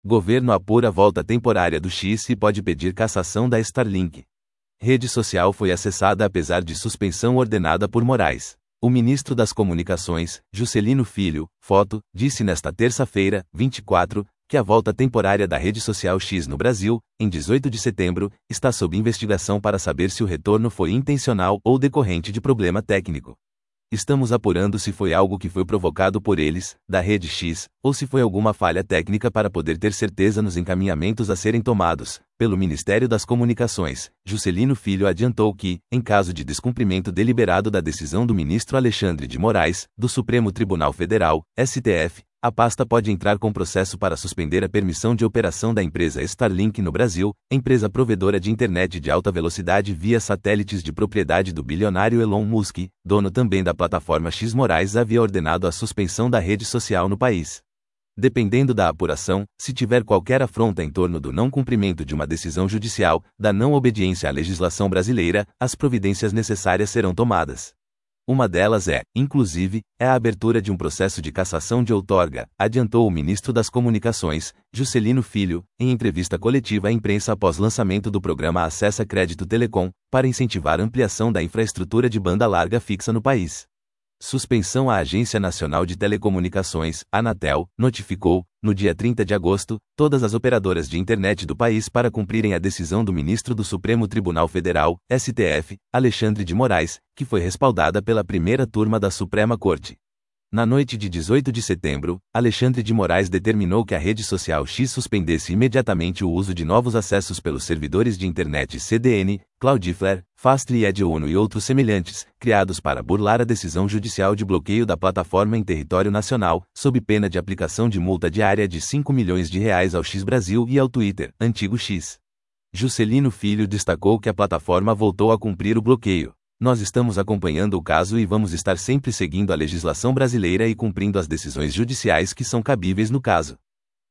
Governo apura a volta temporária do X e pode pedir cassação da Starlink. Rede social foi acessada apesar de suspensão ordenada por Moraes. O ministro das Comunicações, Juscelino Filho, disse nesta terça-feira, 24, que a volta temporária da rede social X no Brasil, em 18 de setembro, está sob investigação para saber se o retorno foi intencional ou decorrente de problema técnico. Estamos apurando se foi algo que foi provocado por eles, da rede X, ou se foi alguma falha técnica para poder ter certeza nos encaminhamentos a serem tomados, pelo Ministério das Comunicações. Juscelino Filho adiantou que, em caso de descumprimento deliberado da decisão do ministro Alexandre de Moraes, do Supremo Tribunal Federal, STF, a pasta pode entrar com processo para suspender a permissão de operação da empresa Starlink no Brasil, empresa provedora de internet de alta velocidade via satélites de propriedade do bilionário Elon Musk, dono também da plataforma X. Moraes havia ordenado a suspensão da rede social no país. Dependendo da apuração, se tiver qualquer afronta em torno do não cumprimento de uma decisão judicial, da não obediência à legislação brasileira, as providências necessárias serão tomadas. Uma delas inclusive, a abertura de um processo de cassação de outorga, adiantou o ministro das Comunicações, Juscelino Filho, em entrevista coletiva à imprensa após lançamento do programa Acessa Crédito Telecom, para incentivar a ampliação da infraestrutura de banda larga fixa no país. Suspensão. A Agência Nacional de Telecomunicações, Anatel, notificou, no dia 30 de agosto, todas as operadoras de internet do país para cumprirem a decisão do ministro do Supremo Tribunal Federal, STF, Alexandre de Moraes, que foi respaldada pela primeira turma da Suprema Corte. Na noite de 18 de setembro, Alexandre de Moraes determinou que a rede social X suspendesse imediatamente o uso de novos acessos pelos servidores de internet CDN, Cloudflare, Fastly, Ed1 e outros semelhantes, criados para burlar a decisão judicial de bloqueio da plataforma em território nacional, sob pena de aplicação de multa diária de R$5 milhões ao X Brasil e ao Twitter, antigo X. Juscelino Filho destacou que a plataforma voltou a cumprir o bloqueio. Nós estamos acompanhando o caso e vamos estar sempre seguindo a legislação brasileira e cumprindo as decisões judiciais que são cabíveis no caso.